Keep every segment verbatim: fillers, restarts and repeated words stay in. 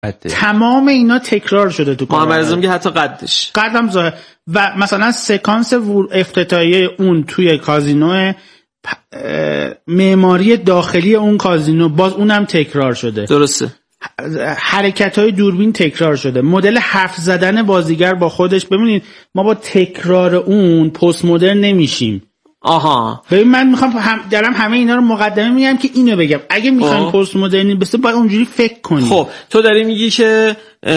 تمام اینا تکرار شده تو محمد رضا میگه حتی قدش قدم ظاهر و مثلا سکانس افتتاحیه اون توی کازینو، معماری داخلی اون کازینو باز اونم تکرار شده. درسته. حرکت‌های دوربین تکرار شده. مدل حرف زدن بازیگر با خودش. ببینید ما با تکرار اون پست مدرن نمیشیم. آها. ببین من میخوام هم دارم همه اینا رو مقدمه میگم که اینو بگم. اگه میخوایم پست مدرنی بشه باید اونجوری فکر کنیم. خب تو داری میگی که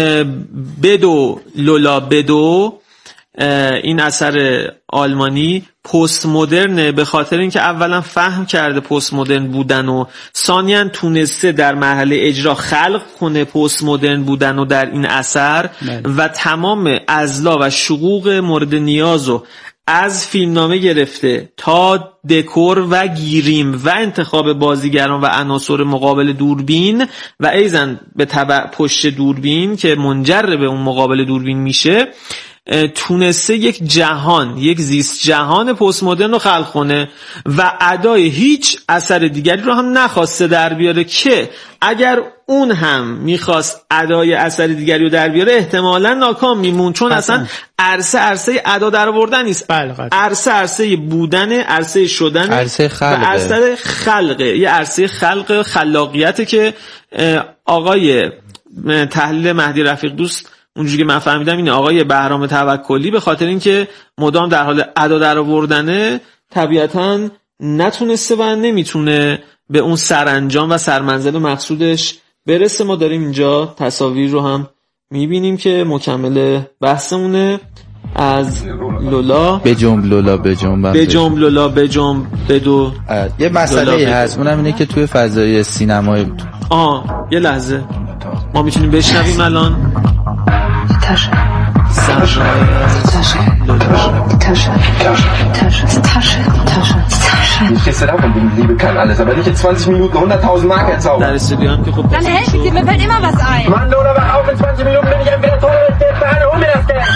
بدو لولا بدو این اثر آلمانی پست مدرنه به خاطر اینکه اولا فهم کرده پست مدرن بودن و ثانیاً تونسته در مرحله اجرا خلق کنه پست مدرن بودن و در این اثر من. و تمام اضلاع و شقوق مورد نیازو از فیلمنامه گرفته تا دکور و گیریم و انتخاب بازیگران و عناصر مقابل دوربین و ایزن به تبع پشت دوربین که منجر به اون مقابل دوربین میشه، تونسته یک جهان، یک زیست جهان پست مدرن رو خلق کنه و ادای هیچ اثر دیگری رو هم نخواسته در بیاره که اگر اون هم میخواست ادای اثر دیگری رو در بیاره احتمالاً ناکام میمون، چون اصلا عرصه عرصه ادا در آوردن نیست، عرصه عرصه بودن، عرصه شدن، عرصه خلقه و عرصه خلقه، یه عرصه خلق خلاقیته که آقای تحلیل مهدی رفیق دوست اونجوری که من فهمیدم اینه، آقای بهرام توکلی به خاطر اینکه مدام در حال ادا در آوردنه طبیعتاً نتونسته و نمیتونه به اون سرانجام و سرمنزل مقصودش برسه. ما داریم اینجا تصاویر رو هم میبینیم که مکمل بحثمونه از لولا بجنب لولا بجنب بجنب لولا بجنب بدو. یه مسئله هست اونم اینه که توی فضای سینمای آه یه لحظه ما میتونیم بشنویم الان Tasche. Tasche. Tasche. Tasche. Tasche. Tasche. Tasche. Tasche. Ich kriegst davon, Liebe kann alles, aber nicht in zwanzig Minuten hunderttausend Mark erzaubern. Dann helfe ich dir, mir fällt immer was ein. Mann, Lola, wach auf, in zwanzig Minuten bin ich entweder tot oder ich geh für hol mir das Geld.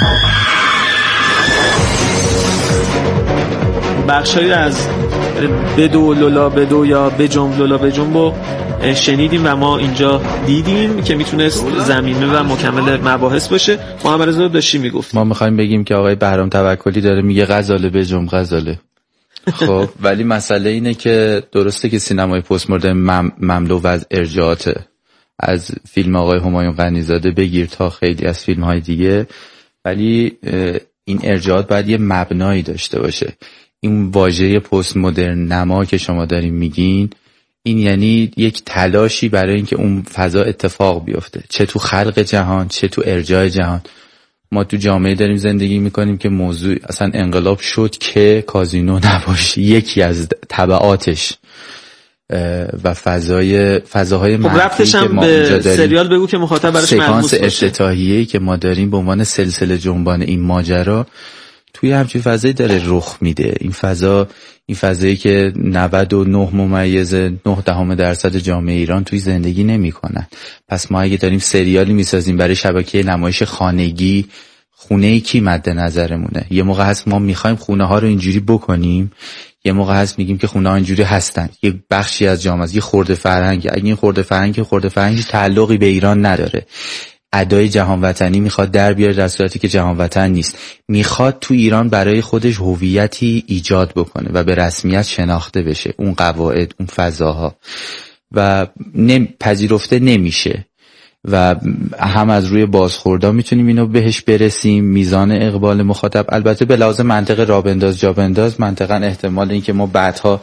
بخشایی از بدو لولا بدو یا بجنب لولا بجنب شنیدیم و ما اینجا دیدیم که میتونست زمینه و مکمل مباحث باشه. محمد رضا داشتی میگفت ما میخوایم بگیم که آقای بهرام توکلی داره میگه غزاله بجنب غزاله. خب ولی مسئله اینه که درسته که سینمای پست مدرن مم، مملو از ارجاعاته، از فیلم آقای همایون غنی‌زاده بگیر تا خیلی از فیلم‌های دیگه، ولی این ارجاعات باید یه مبنایی داشته باشه. این واژه پست مدرن نما که شما دارین میگین این یعنی یک تلاشی برای اینکه اون فضا اتفاق بیفته، چه تو خلق جهان چه تو ارجاع جهان. ما تو جامعه داریم زندگی میکنیم که موضوع اصلا انقلاب شد که کازینو نباشه، یکی از تبعاتش و فضای فضاهای منفی که ما به سریال بگو که مخاطب براش ملموس باشه. سکانس افتتاحیه‌ای که ما داریم به عنوان سلسله جنبان این ماجرا توی همچین فضایی داره رخ میده. این فضا این فضایی که نود و نه ممیز نه دهم درصد جامعه ایران توی زندگی نمی کنن. پس ما اگه داریم سریالی میسازیم برای شبکه نمایش خانگی، خونه کی مد نظرمونه؟ یه موقع هست ما میخوایم خونه ها رو اینجوری بکنیم، یه موقع هست میگیم که خونه ها اینجوری هستن، یه بخشی از جامعه است، یه خرده فرهنگ. اگه این خرده فرهنگ خرده فرهنگی تعلقی به ایران نداره، ادای جهان وطنی میخواد در بیاره در صورتی که جهان وطن نیست، میخواد تو ایران برای خودش هویتی ایجاد بکنه و به رسمیت شناخته بشه، اون قواعد اون فضاها و نم... پذیرفته نمیشه و هم از روی بازخوردا میتونیم اینو بهش برسیم. میزان اقبال مخاطب البته به لحاظ منطق را بنداز جا بنداز منطقاً احتمال این که ما بعدها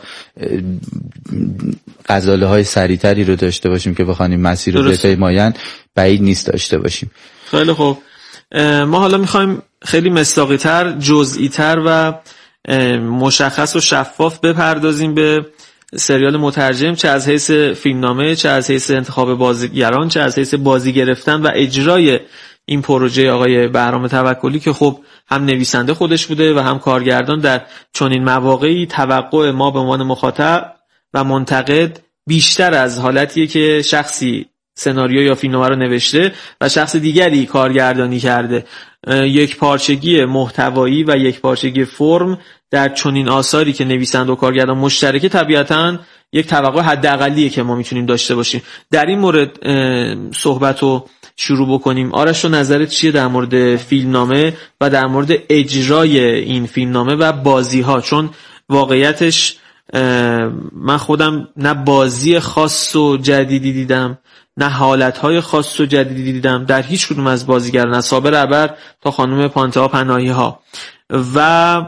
غزاله های سریعتری رو داشته باشیم که بخوانیم مسیر رو بپیماین بعید نیست داشته باشیم. خیلی خوب، ما حالا میخوایم خیلی مصداقی تر، جزئی تر و مشخص و شفاف بپردازیم به سریال مترجم، چه از حیث فیلمنامه، چه از حیث انتخاب بازیگران، چه از حیث بازی گرفتن و اجرای این پروژه آقای بهرام توکلی که خب هم نویسنده خودش بوده و هم کارگردان. در چنین مواقعی توقع ما به عنوان مخاطب و منتقد بیشتر از حالتیه که شخصی سناریو یا فیلمنامه رو نوشته و شخص دیگری کارگردانی کرده. یک پارچگی محتوایی و یک پارچگی فرم در چنین آثاری که نویسنده و کارگردان مشترکه طبیعتاً یک توقع حداقلیه که ما میتونیم داشته باشیم. در این مورد صحبت و شروع بکنیم. آرش رو نظرت چیه در مورد فیلمنامه و در مورد اجرای این فیلمنامه و بازی ها؟ چون واقعیتش من خودم نه بازی خاص و جدیدی دیدم نه حالتهای خاص و جدیدی دیدم در هیچ کدوم از بازیگران، از صابر ابر تا خانم پانتها پناهی ها. و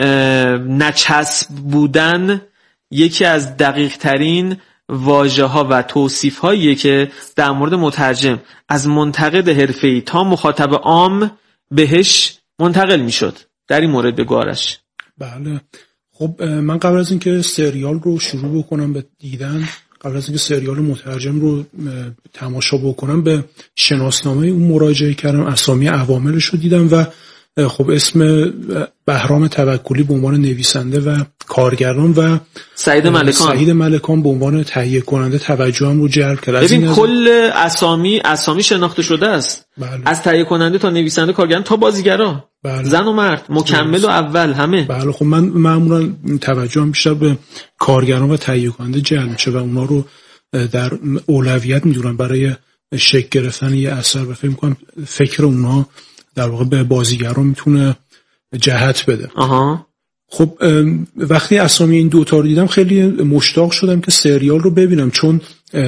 نچسب بودن یکی از دقیق ترین واژه ها و توصیف هاییه که در مورد مترجم از منتقد حرفه‌ای تا مخاطب عام بهش منتقل میشد. در این مورد بگو آرش. بله خب من قبل از اینکه سریال رو شروع بکنم به دیدن، قبل از اینکه سریال مترجم رو تماشا بکنم، به شناسنامه اون مراجعه کردم، اسامی عواملش رو دیدم و خب اسم بهرام توکلی به عنوان نویسنده و کارگردان و سعید ملکان سعید ملکان به عنوان تهیه کننده توجهم رو جلب کرد. ببین کل اسامی اسامی شناخته شده است. بله. از تهیه کننده تا نویسنده، کارگردان تا بازیگرا. بله. زن و مرد، مکمل و اول، همه. بله خب من معمولا توجهم بیشتر به کارگردان و تهیه کننده جلب میشه و اونا رو در اولویت میدونم برای شکل گرفتن یه اثر و فکر می‌کنم فکر اونها در واقع به بازیگران میتونه جهت بده. آها. خب وقتی اسامی این دوتا رو دیدم خیلی مشتاق شدم که سریال رو ببینم، چون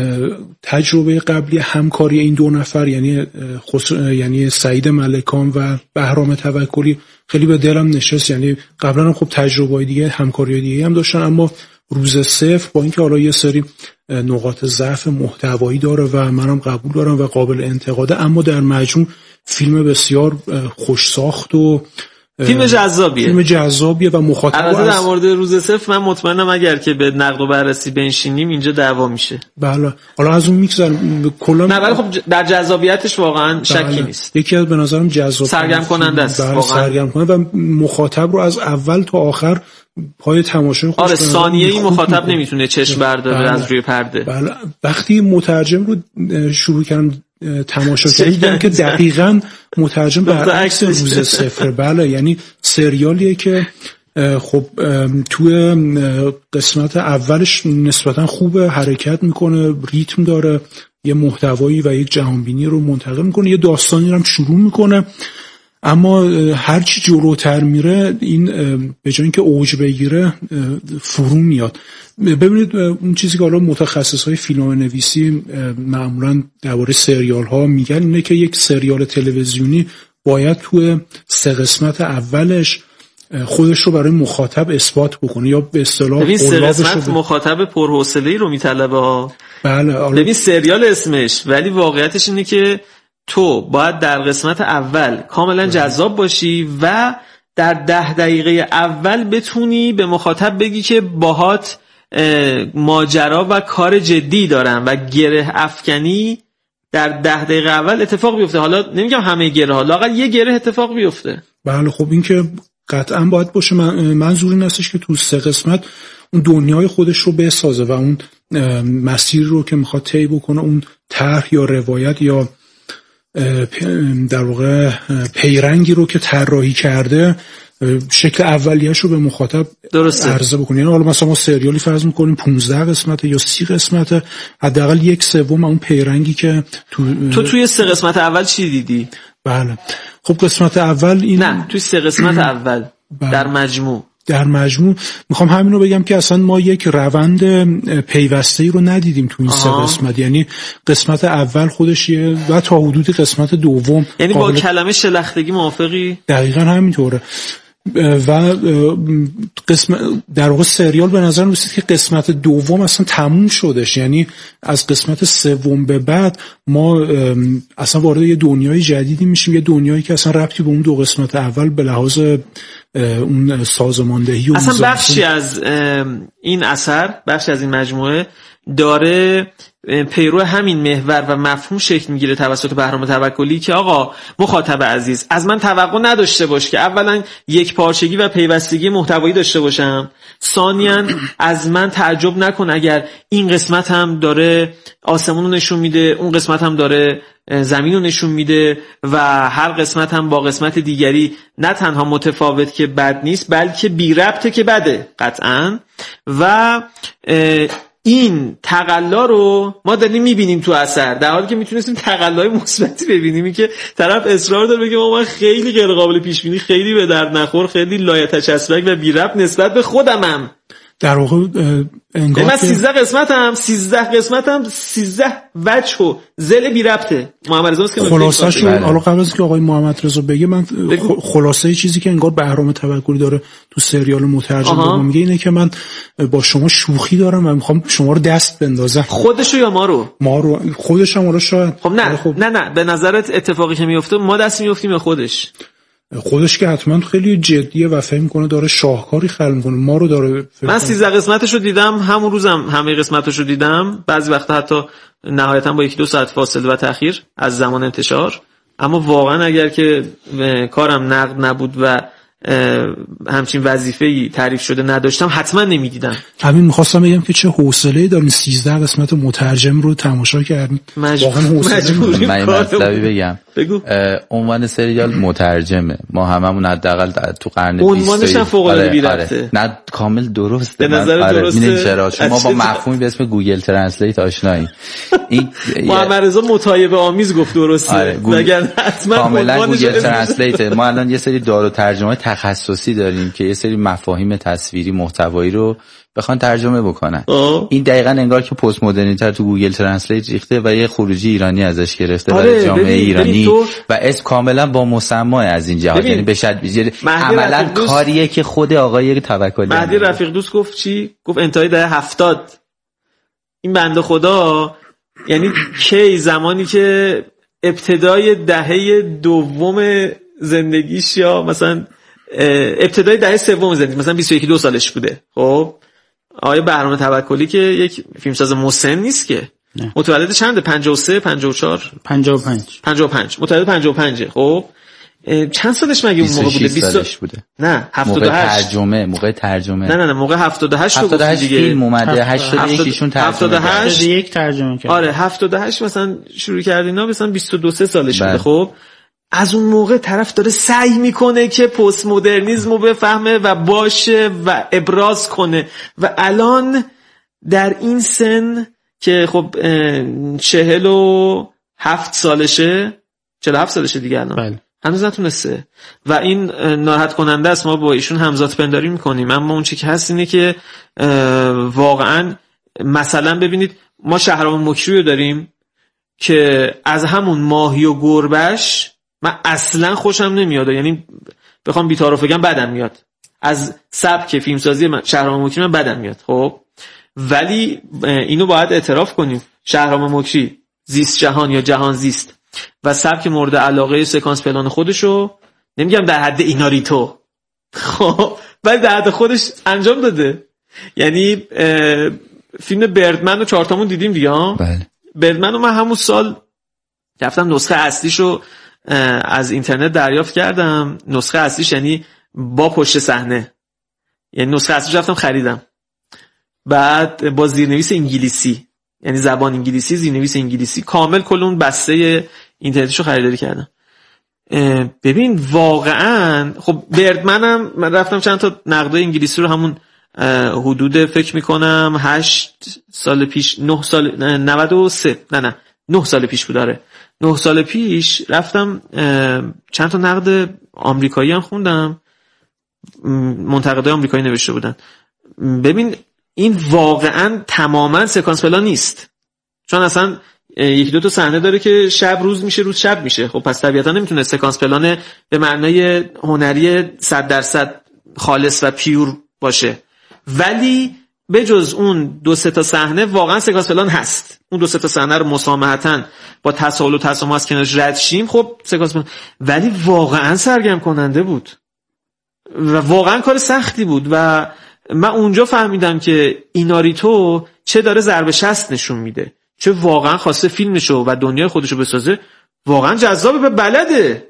تجربه قبلی همکاری این دو نفر یعنی خس... یعنی سعید ملکان و بهرام توکلی خیلی به دلم نشست. یعنی قبلا هم خب تجربه‌های دیگه، همکاری‌های دیگه هم داشتن، اما روز صفر با اینکه حالا یه سری نقاط ضعف محتوایی داره و منم قبول دارم و قابل انتقاده، اما در مجموع فیلم بسیار خوش ساخت و فیلم جذابیه فیلم جذابیه و مخاطب البته در مورد روز صفر من مطمئنم اگر که به نقد و بررسی بنشینیم اینجا دعوا میشه. بله حالا از اون میگذرم کلا نه ولی خب در جذابیتش واقعا شکی بله. نیست. یکی از به نظرم جذاب سرگرم کننده است بله واقعا، سرگرم کننده و مخاطب رو از اول تا آخر پای تماشای خودش. آره ثانیه‌ای مخاطب نمیتونه چشم برداره بله. از روی پرده. بله وقتی مترجم رو شروع کردم تماشا کردم که دقیقاً مترجم برعکس روز صفر. بله یعنی سریالیه که خب توی قسمت اولش نسبتاً خوبه، حرکت میکنه، ریتم داره، یه محتوایی و یک جهانبینی رو منتقل میکنه، یه داستانی رو هم شروع میکنه، اما هرچی جلوتر میره این به جای اینکه اوج بگیره فرو میاد. ببینید اون چیزی که حالا متخصصای فیلمنامه‌نویسی معمولا درباره سریال ها میگن اینه که یک سریال تلویزیونی باید توی سه قسمت اولش خودش رو برای مخاطب اثبات بکنه، یا به اصطلاح ببین سه قسمت ب... مخاطب پرحوصله‌ای رو میطلبه ها. بله آره. ببین سریال اسمش، ولی واقعیتش اینه که تو باید در قسمت اول کاملا جذاب باشی و در ده دقیقه اول بتونی به مخاطب بگی که باهات ماجرا و کار جدی دارن و گره افکنی در ده دقیقه اول اتفاق بیفته. حالا نمیگم همه گره ها، لااقل یه گره اتفاق بیفته. بله خب این که قطعا باید باشه. من منظوری نیستش که تو سه قسمت اون دنیای خودش رو بسازه و اون مسیر رو که میخواد طی بکنه، اون طرح یا روایت یا در واقع پیرنگی رو که طراحی کرده شکل اولیه‌اش رو به مخاطب درسته عرضه بکنه. یعنی حالا مثلا ما سریالی فرض می‌کنیم پانزده قسمته یا سی قسمته، حداقل یک سوم اون پیرنگی که تو تو توی سه قسمت اول چی دیدی؟ بله خب قسمت اول این نه توی سه قسمت اول بله. در مجموع در مجموع میخوام همین رو بگم که اصلا ما یک روند پیوسته‌ای رو ندیدیم تو این سه قسمت. یعنی قسمت اول خودش یه و تا حدود قسمت دوم، یعنی با کلمه شلختگی موافقی؟ دقیقاً همینطوره. و قسمت در واقع سریال به نظر میاد که قسمت دوم اصلا تموم شدش، یعنی از قسمت سوم به بعد ما اصلا وارد یه دنیای جدیدی میشیم، یه دنیایی که اصلا ربطی به اون دو قسمت اول به لحاظ اون سازماندهی و اصلا بخشی از این اثر، بخشی از این مجموعه داره پیرو همین محور و مفهوم شکل میگیره توسط بهرام توکلی که آقا مخاطب عزیز از من توقع نداشته باش که اولا یک پارچگی و پیوستگی محتوایی داشته باشم، ثانیاً از من تعجب نکن اگر این قسمت هم داره آسمون رو نشون میده، اون قسمت هم داره زمین رو نشون میده و هر قسمت هم با قسمت دیگری نه تنها متفاوت که بد نیست بلکه بی ربطه که بده قطعاً. و این تقلا رو ما داریم میبینیم تو اثر، در حالی که میتونستیم تقلای مثبتی ببینیم. این که طرف اصرار داره بگه ما من خیلی غیر قابل پیش بینی، خیلی به درد نخور، خیلی لایتجسبک و بی ربط نسبت به خودمم. در واقع انگار من سیزده قسمتم سیزده قسمتم سیزده وجه و زل بی ربطه. محمد رضا که خلاصه شو حالا قبل از که آقای محمد رضا بگه من خلاصه چیزی که انگار بهرام توکلی داره تو سریال مترجم میگه اینه که من با شما شوخی دارم و میخوام شما رو دست بندازم. خودشو یا ما رو؟ ما رو. خودش هم حالا شاید. خب نه خب. نه نه به نظرت اتفاقی که میفته ما دست میافتیم یا خودش؟ خودش که حتما خیلی جدیه و فهم میکنه داره شاهکاری خلق میکنه. ما رو داره. من سیزده قسمتشو دیدم، همون روزم همه قسمتشو دیدم، بعضی وقتا حتی نهایتا با یکی دو ساعت فاصله و تأخیر از زمان انتشار. اما واقعا اگر که کارم نقد نبود و همچین وظیفه‌ای تعریف شده نداشتم حتما نمیدیدم. همین میخواستم بگم که چه حوصله‌ای دارین سیزده قسمت مترجم رو تماشا کردین. واقعا حوصله. من مطلبی بگم. عنوان سریال مترجمه، ما هممون حداقل تو قرن بیستم عنوانش هم فوق العاده بی ربطه. نه کامل درسته. به نظر آره. درسته. چرا؟ چون ما با مفهومی به اسم گوگل ترنسلیت آشناییم. این محمد رضا متایبه آمیز گفت درسته. آره. وگرنه حتما کاملا گوگل ترنسلیت. ما الان یه سری دارو ترجمه تخصصی داریم که یه سری مفاهیم تصویری محتوایی رو بخوان ترجمه بکنن. آه. این دقیقاً انگار که پست مدرنیته تو گوگل ترنسلیت ریخته و یه خروجی ایرانی ازش گرفته برای آره جامعه ببین، ایرانی ببین تو... و اسم کاملا با مسما از این جهات، یعنی به شدت عملاً کاریه که خود آقای توکلی مهدی رفیق دوست گفت چی؟ گفت انتهای دهه هفتاد. این بنده خدا یعنی کی زمانی که ابتدای دهه دوم زندگیش یا مثلا ابتدای دهه سوم زندگی مثلا بیست و یک دو سالش بوده. خب آقای بهرام توکلی که یک فیلمساز مسن نیست که نه. متولد چنده؟ پنجاه و سه پنجاه و چهار پنجاه و پنج پنجاه و پنج متولد پنجاه و پنج. خب چند سالش مگه اون موقع بوده؟ بیست سالش بوده. نه هفتاد و هشت. موقع ترجمه موقع ترجمه نه نه نه موقع هفتاد و هشت رو گفت دیگه. فیلم اومده هشتاد و یک ایشون ترجمه هفتاد و یک ترجمه کرد. آره هفتاد و هشت مثلا شروع کرد اینا مثلا بیست و دو سه سالش بوده. خب از اون موقع طرف داره سعی میکنه که پست مدرنیسم رو بفهمه و باشه و ابراز کنه و الان در این سن که خب چهل و هفت سالشه چهل و هفت سالشه دیگه الان بله. هنوز نتونسته و این ناراحت کننده است. ما با ایشون همزاد پنداری میکنیم، اما اون چی که هست اینه که واقعا مثلا ببینید ما شهرام مکری رو داریم که از همون ماهی و گربش من اصلا خوشم نمیاد، یعنی بخوام بی‌تعارف بگم بدم میاد از سبک فیلمسازی من. شهرام مکری من بدم میاد. خب ولی اینو باید اعتراف کنیم، شهرام مکری زیست جهان یا جهان زیست و سبک مورد علاقه سکانس پلان خودشو نمیگم در حد ایناریتو خب ولی در حد خودش انجام داده. یعنی فیلم بردمن رو چهارتامون دیدیم دیگه. بله. بردمن رو من همون سال رفتم نسخه اصلیشو از اینترنت دریافت کردم. نسخه اصلیش یعنی با پشت صحنه، یعنی نسخه اصلیش رفتم خریدم، بعد با زیرنویس انگلیسی، یعنی زبان انگلیسی زیرنویس انگلیسی کامل کل اون بسته اینترنتیشو خریداری کردم. ببین واقعا خب بردمنم من رفتم چند تا نقدای انگلیسی رو همون حدود فکر میکنم هشت سال پیش نه سال نود و سه نه نه نه سال پیش بود. داره نه سال پیش رفتم چند تا نقد آمریکایی هم خوندم، منتقدای آمریکایی نوشته بودن. ببین این واقعا تماما سکانس پلان نیست، چون اصلا یکی دو تا صحنه داره که شب روز میشه روز شب میشه. خب پس طبیعتا نمیتونه سکانس پلان به معنای هنری صد درصد خالص و پیور باشه، ولی به جز اون دو سه تا صحنه واقعا سکانس پلان هست. اون دو سه تا صحنه رو مسامحتاً با تساهل و تسامح از کنارش رد شیم، خب سکانس پلان، ولی واقعا سرگرم کننده بود و واقعا کار سختی بود و من اونجا فهمیدم که ایناریتو چه داره ضرب شست نشون میده، چه واقعا خواسته فیلمشو و دنیای خودشو بسازه، واقعا جذابه به بلده.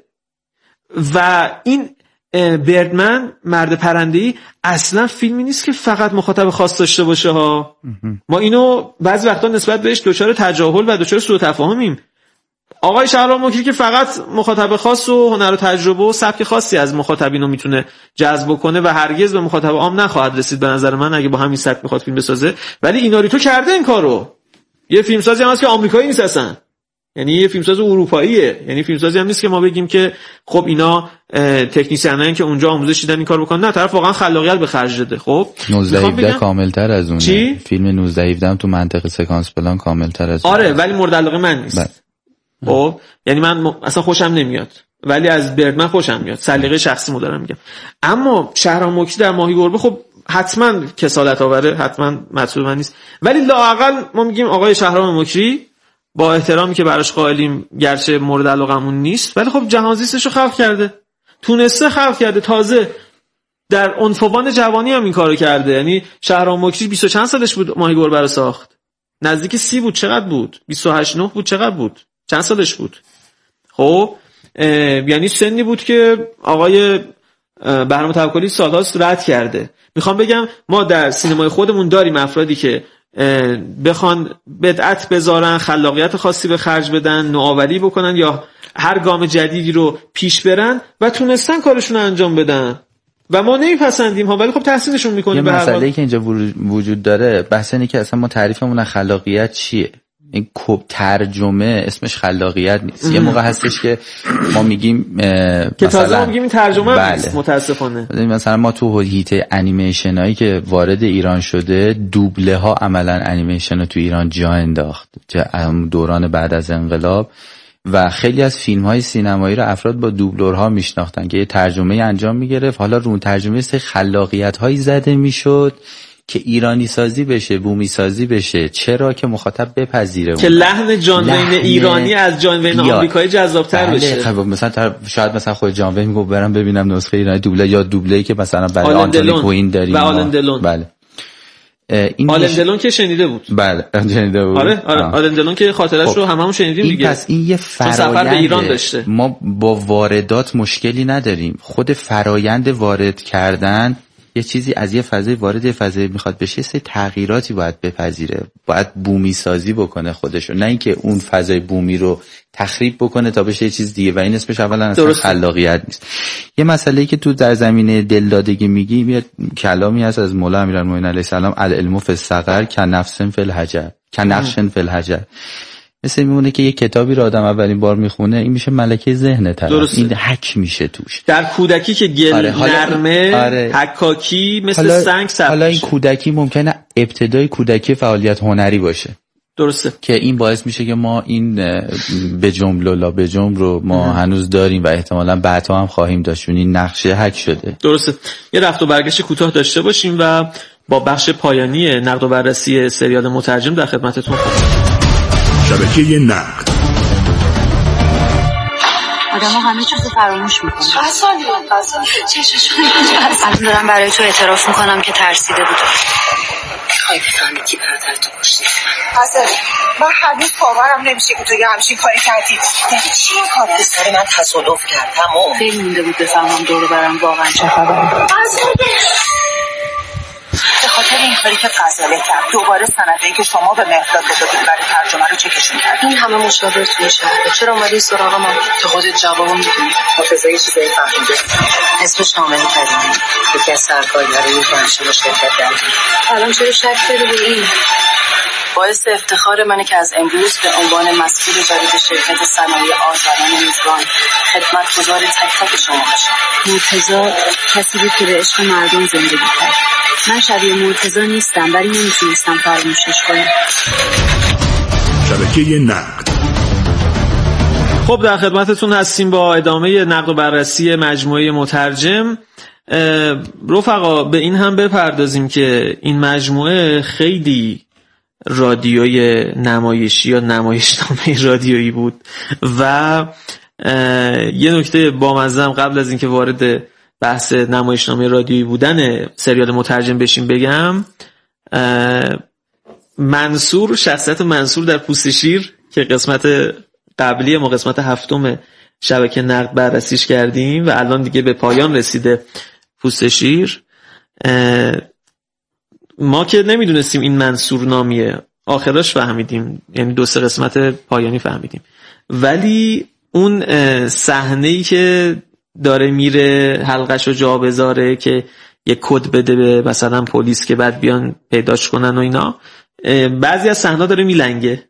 و این بردمن مرد پرنده‌ای اصلا فیلمی نیست که فقط مخاطب خاص داشته باشه ها. ما اینو بعضی وقتا نسبت بهش دچار تجاهل و دچار سوء تفاهمیم. آقای شهرام مکری که فقط مخاطب خاص و هنر و تجربه و سبک خاصی از مخاطبین رو میتونه جذب کنه و هرگز به مخاطب عام نخواهد رسید به نظر من اگه با همین سبک بخواد فیلم بسازه. ولی ایناریتو کرده این کارو. یه فیلمسازی هم هست که آمریکایی نیست اصلا، یعنی یه فیلمساز اروپاییه، یعنی فیلمسازی هم نیست که ما بگیم که خب اینا تکنیسیانن که اونجا آموزش دیدن این کارو بکنن. نه، طرف واقعا خلاقیت به خرج داده. خب نوزده هفده کاملتر از اونه. چی؟ فیلم نوزده هفده تو منطقه سکانس پلان کاملتر از اونه. آره ولی مورد علاقه من نیست. بله. خب یعنی من م... اصلا خوشم نمیاد، ولی از بردمن خوشم میاد. سلیقه شخصی مو دارم میگم. اما شهرام مکری در ماهی گربه خب حتما کسالت آوره، حتما مطلوب من نیست، ولی لااقل ما میگیم آقای شهرام مکری با احترامی که براش قائلیم، گرچه مورد علاقمون نیست، ولی خب جهانزیستشو خلق کرده، تونسته خلق کرده، تازه در عنفوان جوانی هم این کارو کرده. یعنی شهرام مکری بیست و چند سالش بود ماهی گربه رو ساخت؟ نزدیک سی بود. چقدر بود؟ بیست و هشت نه بود. چقدر بود؟ چند سالش بود؟ خب یعنی سنی بود که آقای بهرام توکلی سالهاست رد کرده. میخوام بگم ما در سینمای خودمون داریم افرادی که بخوان بدعت بذارن، خلاقیت خاصی به خرج بدن، نوآوری بکنن یا هر گام جدیدی رو پیش برن و تونستن کارشون رو انجام بدن و ما نمیپسندیم ها، ولی خب تحسینشون میکنیم. یه مسئله‌ای که اینجا وجود داره بحث اینه که اصلا ما تعریفمون از خلاقیت چیه؟ این ترجمه اسمش خلاقیت نیست. ام. یه موقع هستش که ما میگیم که تازه ما میگیم این ترجمه بله. نیست متاسفانه. مثلا ما تو هیته انیمیشن هایی که وارد ایران شده، دوبله ها عملا انیمیشن رو تو ایران جا انداخت دوران بعد از انقلاب و خیلی از فیلم های سینمایی رو افراد با دوبلورها میشناختن که یه ترجمه انجام میگرفت. حالا رو ترجمه سه خلاقیت هایی زده میشد که ایرانی سازی بشه، بومی سازی بشه. چرا؟ که مخاطب بپذیره که لحن جان وین ایرانی از جان وین آمریکایی جذاب‌تر بله. بشه. خب مثلا شاید مثلا خود جان وین میگه برام ببینم نسخه ایرانی دوبله یا دوبله‌ای که مثلا برای آنتونی کوین داریم و آلن دلون. بله این آلن دلون که شنیده بود. بله شنیده بود. آره آره آلن دلون که خاطرش خب. رو هممون شنیدیم دیگه. پس این یه سفر به ایران داشته. ما با واردات مشکلی نداریم. خود فرایند وارد کردن یه چیزی از یه فضای وارد یه فضای میخواد بشه، سه تغییراتی باید بپذیره، باید بومی سازی بکنه خودشو، نه اینکه اون فضای بومی رو تخریب بکنه تا بشه یه چیز دیگه و این اسمش اولا اصلا خلاقیت نیست. یه مسئله‌ای که تو در زمینه دلدادگی میگیم، یه کلامی هست از مولا امیرالمومنین علیه السلام، العلم فی الصغر کنفس فی الحجر، کنفش فی الحجر. مثل میمونه که یه کتابی رو آدم اولین بار میخونه، این میشه ملکه ذهن طرف، این حک میشه توش. در کودکی که گل آره، نرمه آره. حکاکی مثل حالا، سنگ ثبت حالا این کودکی ممکنه ابتدای کودکی فعالیت هنری باشه، درسته، که این باعث میشه که ما این به جمله لا به جمله رو ما ام. هنوز داریم و احتمالاً بعدا هم خواهیم داشت، این نقشه حک شده. درسته. یه رفت و برگشت کوتاه داشته باشیم و با بخش پایانی نقد و بررسی سریال مترجم در خدمتتون خواهیم. شبکه نقد. آدم‌ها همه چیزو فراموش میکنن. چند سالی قضا چششون الان دارم برای تو اعتراف میکنم که ترسیده بودم. میخوای بفهمی کی برادر تو کشته؟ حسن من هنوز باورم نمیشه که تو یه همچین کاری کردی. یعنی چی این کار؟ پسر من تصادف کرد تمام. خیلی مونده بود بفهمم دور برم واقعا چه خبره. به خاطر این کاری که فضله کرد دوباره سنده‌ای که شما به مهرداد دادید برای ترجمه رو چکشون کرد. این همه مشاور توی شهر، چرا اومدی سراغ من؟ تو خودت جوابم میدونی. مرتضی چیزایی فهمیده. اسمش نامه کریمی، یکی از سرکارگرای دانشگاه رو شرکت کرد. الان چرا شک کردی به این؟ باعث افتخار منه که از امروز به عنوان مسئول جدید شرکت صنایع آذران میزبان خدمتگزار تک تک شما باشم. مرتضی کسی بود که به عشق مردم زندگی کرد. من شبیه مرتضی نیستم، ولی نمیتونستم فراموشش کنم. شبکه نقد. خب در خدمتتون هستیم با ادامه نقد و بررسی مجموعه مترجم. رفقا به این هم بپردازیم که این مجموعه خیلی رادیوی نمایشی یا نمایشنامه رادیویی بود و یه نکته بامزه قبل از اینکه وارد بحث نمایشنامه رادیویی بودن سریال مترجم بشیم بگم، منصور، شخصیت منصور در پوست شیر که قسمت قبلی ما قسمت هفتم شبکه نقد بررسیش کردیم و الان دیگه به پایان رسیده پوست شیر، ما که نمیدونستیم این منصور نامیه، آخرش فهمیدیم، یعنی دو سه قسمت پایانی فهمیدیم ولی اون صحنه‌ای که داره میره حلقشو جا بذاره که یه کد بده به مثلا پلیس که بعد بیان پیداش کنن و اینا، بعضی از صحنه‌ها داره میلنگه.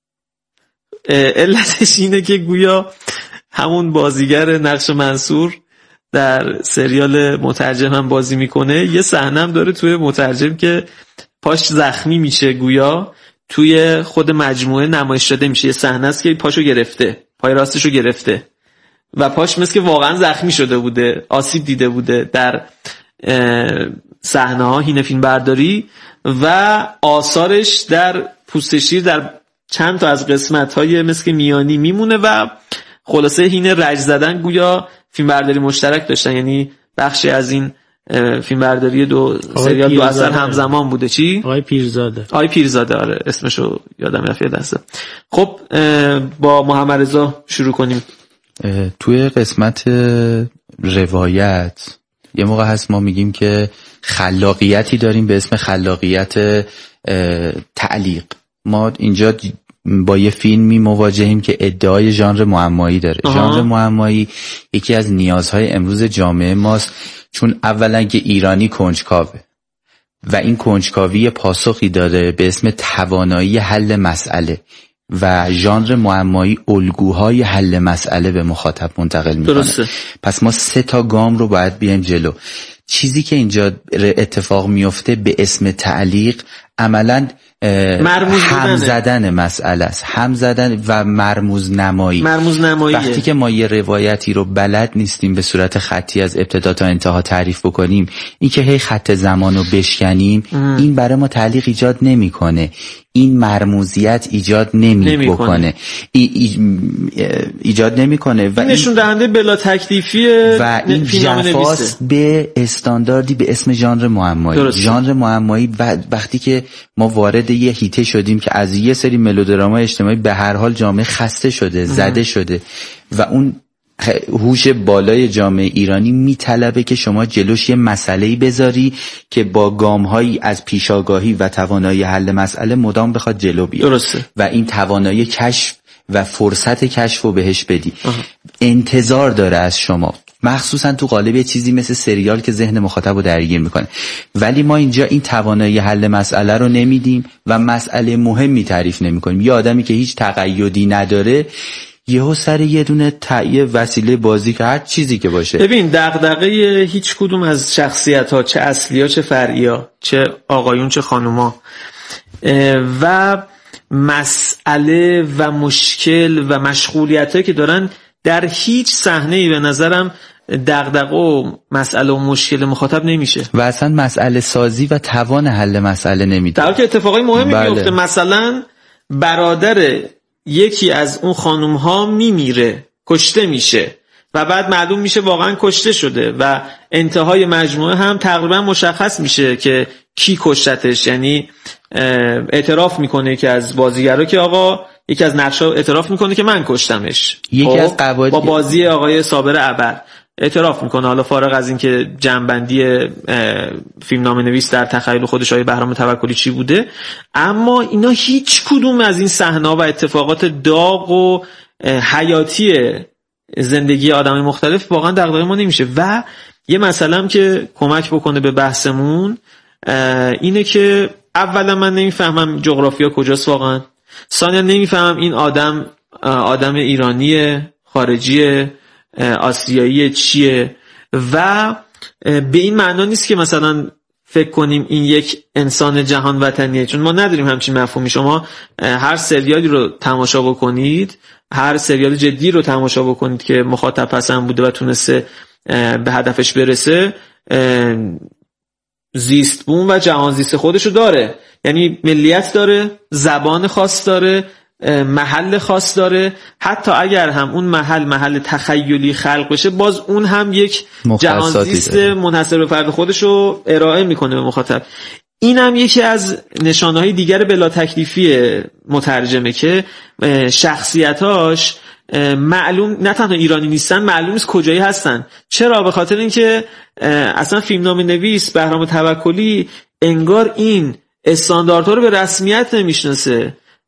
علتش اینه که گویا همون بازیگر نقش منصور در سریال مترجم هم بازی میکنه، یه صحنه هم داره توی مترجم که پاش زخمی میشه، گویا توی خود مجموعه نمایش داده میشه. یه صحنه است که پاشو گرفته، پای راستشو گرفته و پاش مثل که واقعا زخمی شده بوده، آسیب دیده بوده در صحنه ها هینه فیلم برداری و آثارش در پوستشیر در چند تا از قسمت های مثل که میانی میمونه و خلاصه هینه رج زدن گویا فیلم برداری مشترک داشتن، یعنی بخشی از این فیلم برداری دو سریال دو اثر همزمان بوده. چی؟ آقای پیرزاده. آقای پیرزاده، آره اسمشو یادم رفت دسته. خب با محمد رضا شروع کنیم. توی قسمت روایت یه موقع هست ما میگیم که خلاقیتی داریم به اسم خلاقیت تعلیق. ما اینجا با یه فیلمی مواجهیم که ادعای ژانر معمایی داره. ژانر معمایی یکی از نیازهای امروز جامعه ماست، چون اولا که ایرانی کنجکاوه و این کنجکاوی پاسخی داره به اسم توانایی حل مسئله و ژانر معمایی الگوهای حل مسئله به مخاطب منتقل میکنه. درسته. پس ما سه تا گام رو باید بیایم جلو. چیزی که اینجا اتفاق میفته به اسم تعلیق عملاً هم زدن مسئله است، هم زدن و مرموز نمایی. مرموز نمایی وقتی که ما یه روایتی رو بلد نیستیم به صورت خطی از ابتدا تا انتها تعریف بکنیم، این که هی خط زمان رو بشکنیم ام. این برای ما تعلیق ایجاد نمیکنه، این مرموزیت ایجاد نمی بکنه، ای ای ایجاد نمیکنه و نشون دهنده بلا تکلیفیه و این جفاست به استانداردی به اسم ژانر معمایی. ژانر معمایی وقتی که ما وارد یه هیته شدیم که از یه سری ملودرامای اجتماعی به هر حال جامعه خسته شده، زده شده و اون هوش بالای جامعه ایرانی میطلبه که شما جلوش یه مسئله‌ای بذاری که با گام‌هایی از پیشاگاهی و توانایی حل مسئله مدام بخواد جلو بیاد. درسته. و این توانایی کشف و فرصت کشف رو بهش بدی. آه. انتظار داره از شما، مخصوصا تو قالب چیزی مثل سریال که ذهن مخاطب رو درگیر میکنه. ولی ما اینجا این توانایی حل مسئله رو نمیدیم و مسئله مهمی تعریف نمیکنیم. یه آدمی که هیچ تقیدی نداره یهو سر یه دونه تایید وسیله بازی که هر چیزی که باشه. ببین دغدغه هیچ کدوم از شخصیت‌ها، چه اصلی‌ها چه فرعی‌ها، چه آقایون چه خانوما، و مسئله و مشکل و مشغولیتایی که دارن در هیچ صحنه‌ای به نظرم دغدغه و مسئله و مشکل مخاطب نمیشه و اصلا مسئله سازی و توان حل مسئله نمیده. در حالی که اتفاقای مهمی بله. میفته. مثلا برادر یکی از اون خانوم ها میمیره، کشته میشه و بعد معلوم میشه واقعا کشته شده و انتهای مجموعه هم تقریبا مشخص میشه که کی کشتتش. یعنی اعتراف میکنه که از بازیگرا که آقا یکی از نقشا اعتراف میکنه که من کشتمش. یکی از قواعد با بازی آقای صابر ابر اعتراف میکنه، حالا فارغ از این که جنبندی فیلمنامه نویس در تخیل خودش آقای بهرام توکلی چی بوده، اما اینا هیچ کدوم از این صحنه‌ها و اتفاقات داغ و حیاتی زندگی آدمای مختلف واقعا دغدغه ما نمیشه. و یه مسئله هم که کمک بکنه به بحثمون اینه که اولا من نمیفهمم جغرافیا کجاست واقعا، ثانیا نمیفهمم این آدم آدم ایرانیه، خارجیه، آسیایی چیه، و به این معنا نیست که مثلا فکر کنیم این یک انسان جهان وطنیه، چون ما نداریم همچین مفهومی. شما هر سریالی رو تماشا بکنید، هر سریال جدی رو تماشا بکنید که مخاطب پسند بوده و تونسته به هدفش برسه، زیست بوم و جهان زیست خودشو داره، یعنی ملیت داره، زبان خاص داره، محل خاص داره. حتی اگر هم اون محل محل تخیلی خلق بشه، باز اون هم یک جهانزیست منحصر به فرد خودش رو ارائه میکنه به مخاطب. این هم یکی از نشانه‌های دیگر بلا تکلیفی مترجمه که شخصیتاش معلوم نه تنها ایرانی نیستن، معلوم نیست کجایی هستن. چرا؟ به خاطر اینکه اصلا فیلمنامه نویس بهرام توکلی انگار این استانداردها رو به رسمیت نمیشناسه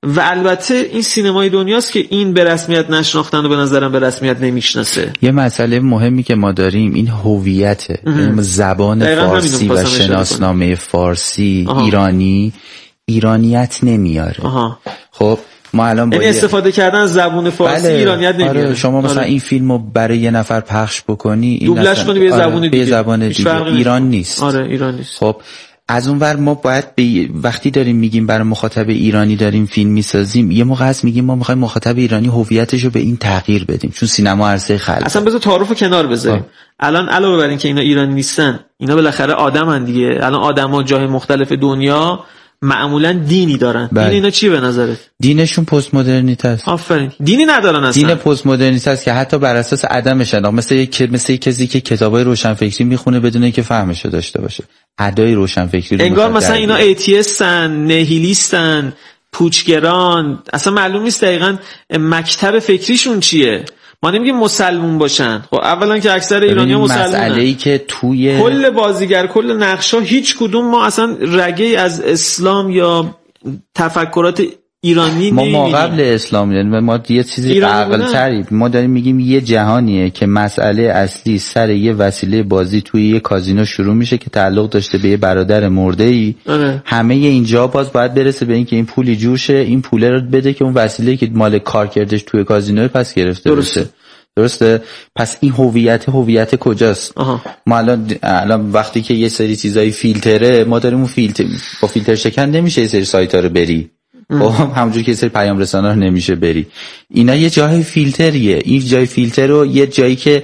و البته این سینمای دنیاست که این به رسمیت نشناختن و به نظرم به رسمیت نمیشناسه. یه مسئله مهمی که ما داریم این هویته، زبان فارسی و شناسنامه فارسی آها. ایرانی ایرانیت نمیاره. آها. خب ما الان با استفاده کردن از زبان فارسی بله. ایرانیت نمیاره. آره. شما مثلا آره. این فیلمو برای یه نفر پخش بکنی این دوبلش کنی به زبان آره. دیگه, زبان دیگه. ایران نیست. آره ایران نیست. خب از اون ور ما باید به وقتی داریم میگیم برای مخاطب ایرانی داریم فیلم میسازیم، یه موقع هست میگیم ما میخوایم مخاطب ایرانی هویتشو به این تغییر بدیم، چون سینما عرصه خلق. اصلا بذار تعارفو کنار بذاریم. الان علاوه بر این که اینا ایرانی نیستن، اینا بالاخره آدمن دیگه. الان آدما جای مختلف دنیا معمولا دینی دارن. بله. این اینا چی به نظرت؟ دینشون پست مدرنیته است. آفرین. دینی ندارن اصلا. دین پست مدرنیته است که حتی بر اساس عدم شناخت، مثل یک مثل یک کسی که کتابای روشنفکری میخونه بدون اینکه فهمشو داشته باشه. ادای روشنفکری رو انگار مثلا اینا ایتیستن، نهیلیستن، پوچگران، اصلا معلوم نیست دقیقاً مکتب فکریشون چیه. ما نمیگیم مسلمون باشن. خب اولا که اکثر ایرانی‌ها مسلمونن. مسئله‌ای که توی کل بازیگر کل نقشا هیچ کدوم ما اصلا رگه‌ای از اسلام یا تفکرات ایرانی ما ما قبل اسلام یعنی ما یه چیزی عقل‌تری ما داریم میگیم یه جهانیه که مسئله اصلی سر یه وسیله بازی توی یه کازینو شروع میشه که تعلق داشته به یه برادر مرده‌ای. همه اینجا باز باید برسه به این که این پولی جوشه، این پوله رو بده که اون وسیله که مال کارکردش توی کازینو پس گرفته درسته. بشه. درسته؟ پس این هویت هویت کجاست؟ آها. ما الان الان وقتی که یه سری چیزای فیلتره ما داریم اون فیلتر با فیلتر شکن نمیشه یه سری سایت‌ها رو بری. خب همونجور که سری پیام رسانا رو نمیشه بری. اینا یه جای فیلتریه. این جای فیلتر رو یه جایی که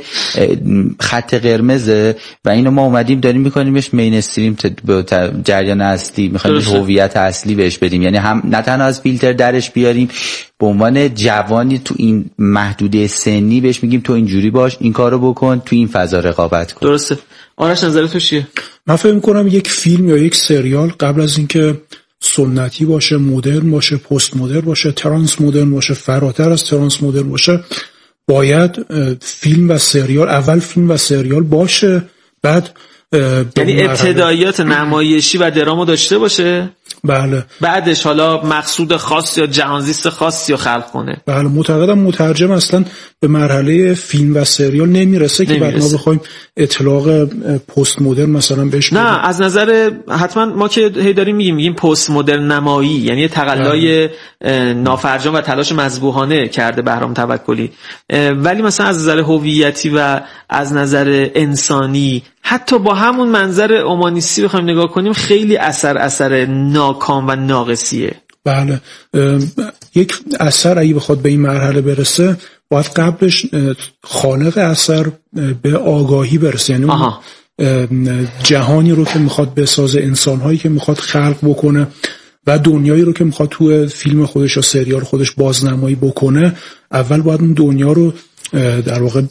خط قرمزه و اینو ما اومدیم داریم میکنیمش مین استریم به جریان اصلی، میخوایم هویت اصلی بهش بدیم. یعنی هم نه تنها از فیلتر درش بیاریم، به عنوان جوانی تو این محدوده سنی بهش میگیم تو اینجوری باش، این کارو بکن، تو این فضا رقابت کن. درسته. آرش نظر تو چیه؟ من فکر می‌کنم یک فیلم یا یک سریال قبل از اینکه سنتی باشه، مدرن باشه، پست مدرن باشه، ترانس مدرن باشه، فراتر از ترانس مدرن باشه، باید فیلم و سریال اول فیلم و سریال باشه، بعد یعنی ابتداییات نمایشی و درامو داشته باشه. بله. بعدش حالا مقصود خاص یا جهانزیست خاصی رو خلق کنه. بله. معتقدم مترجم اصلا به مرحله فیلم و سریال نمیرسه, نمیرسه. که بعد ما بخوایم اطلاق پست مدرن مثلا بهش بدیم. نه از نظر حتما ما که هی داریم میگیم میگیم پست مدرن نمایی، یعنی تقلای نافرجام و تلاش مذبوحانه کرده بهرام توکلی، ولی مثلا از نظر هویتی و از نظر انسانی حتی با همون منظر اومانیستی بخوایم نگاه کنیم خیلی اثر اثر ناکام و ناقصیه. بله. یک اثر اگه بخواد به این مرحله برسه باید قبلش خالق اثر به آگاهی برسه، یعنی جهانی رو که میخواد بسازه، انسانهایی که میخواد خلق بکنه و دنیایی رو که میخواد تو فیلم خودش یا سریال خودش بازنمایی بکنه، اول باید اون دنیا رو در واقع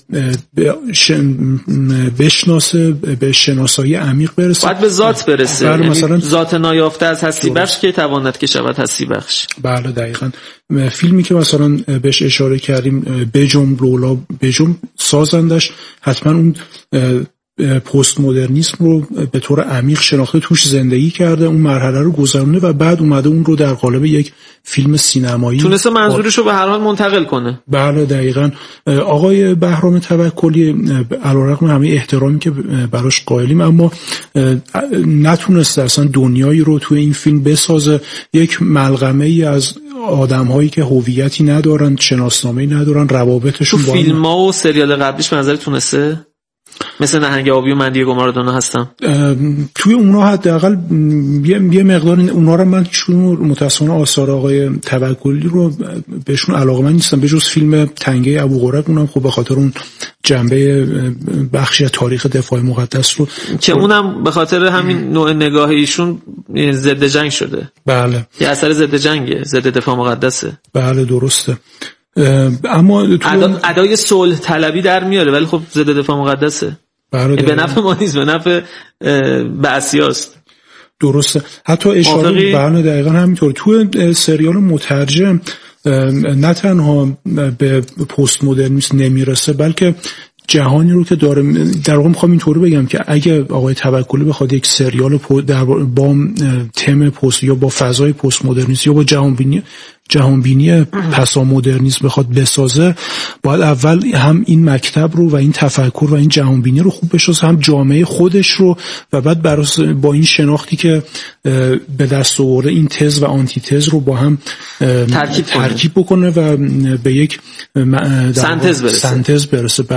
بشناسه، به شناسایی عمیق برسه، باید به ذات برسه. بله. یعنی مثلا ذات نایافته از هستی بخش که تواند که شود هستی بخش. بله دقیقاً. فیلمی که مثلا بهش اشاره کردیم بجنب لولا بجنب، سازندش حتما اون پست مدرنیسم رو به طور عمیق شناخته، توش زندگی کرده، اون مرحله رو گذرونده و بعد اومده اون رو در قالب یک فیلم سینمایی تونسته منظورش رو به هر حال منتقل کنه. بله دقیقاً. آقای بهرام توکلی علیرغم همه احترامی که براش قائلیم اما نتونسته اصلا دنیایی رو توی این فیلم بسازه. یک ملغمه ای از آدم‌هایی که هویتی ندارن، شناسنامه‌ای ندارن، روابطشون با فیلم‌ها و سریال قبلیش به نظر تونسته مثل نهنگ آبی و من دیگو مارادونا هستم توی اونا حداقل یه, یه مقدار اونا رو من چون متأسفانه آثار آقای توکلی رو بهشون علاقه‌مند نیستم، به جز فیلم تنگه ابوقرب، اونم خب به خاطر اون جنبه بخشی از تاریخ دفاع مقدس رو که اونم به خاطر همین نوع نگاه ایشون ضد جنگ شده. بله. یه اثر ضد جنگه، ضد دفاع مقدسه. بله درسته. اما ادا... ادای صلح طلبی در میاره ولی خب ضد دفاع مقدسه. به نفع ما نیست، به نفع بعثیاست. درسته. حتی اشاره بله دقیقاً همینطور. تو سریال مترجم نه تنها به پست مدرنیسم نمیرسه بلکه جهانی رو که داره، در واقع میخوام اینطوری بگم که اگه آقای توکلی بخواد یک سریال در با تم پست یا با فضای پست مدرنیسم یا با جهانبینی جهانبینی پسا مدرنیسم بخواد بسازه، باید اول هم این مکتب رو و این تفکر و این جهانبینی رو خوب بشناسه، هم جامعه خودش رو، و بعد براس با این شناختی که به دست آورده این تز و آنتی تز رو با هم ترکیب, ترکیب بکنه و به یک سنتز برسه. سنتز برسه.